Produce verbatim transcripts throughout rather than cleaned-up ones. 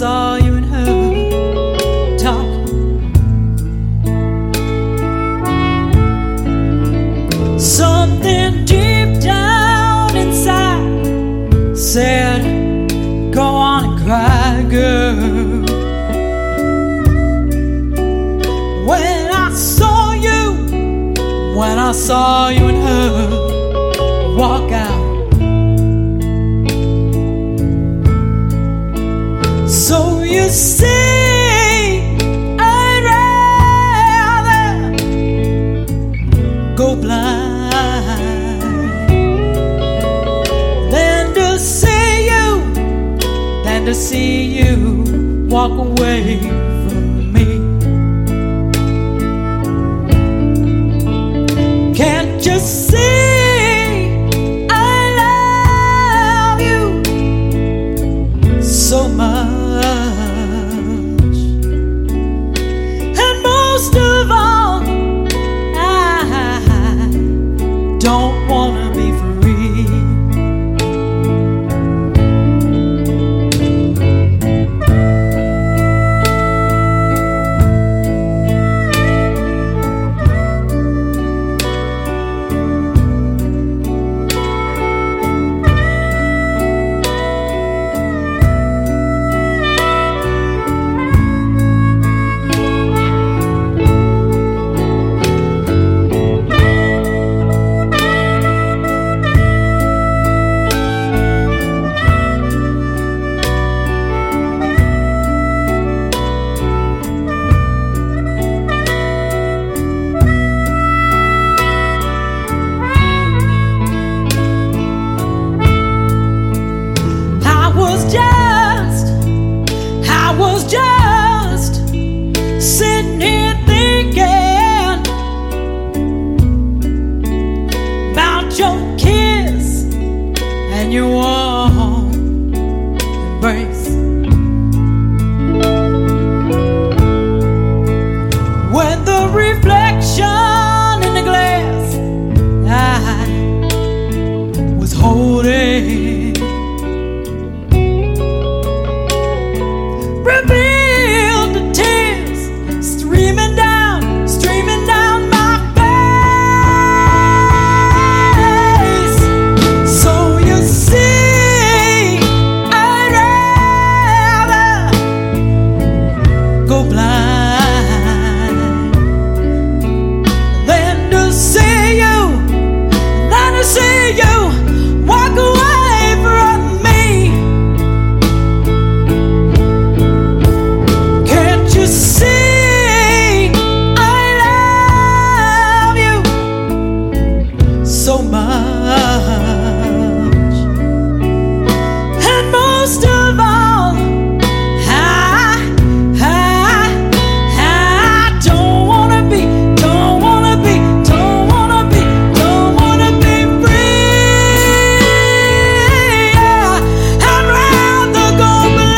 saw you and her talk. Something deep down inside said, go on and cry, girl. When I saw you, when I saw you and her walk out. So you see, I'd rather go blind than to see you, than to see you walk away from me. Can't you see? So much, and most of all, I don't wanna be free. I was just sitting here thinking about your kiss and your warm embrace. When the reflection in the glass I was holding revealed the tears streaming down, streaming down my face. So you see, I'd rather go blind than to see you, than to see you walk away from me. So much, and most of all, I, I, I don't wanna be, don't wanna be, don't wanna be, don't wanna be free. Yeah, I'd rather go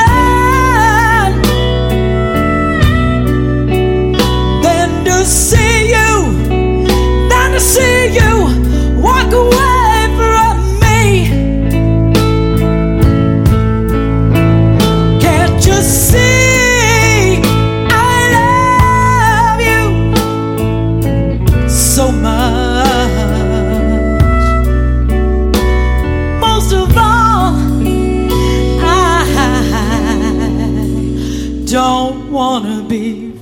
blind than to see you, than to see you walk away from me. Can't you see, I love you so much. Most of all, I don't wanna be